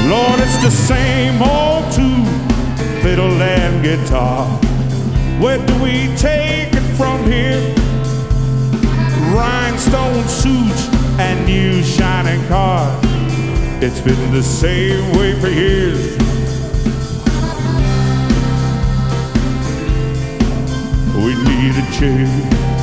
Lord, it's the same old tune, fiddle and guitar. Where do we take it from here? Rhinestone suits and new shining cars. It's been the same way for years. We need a change.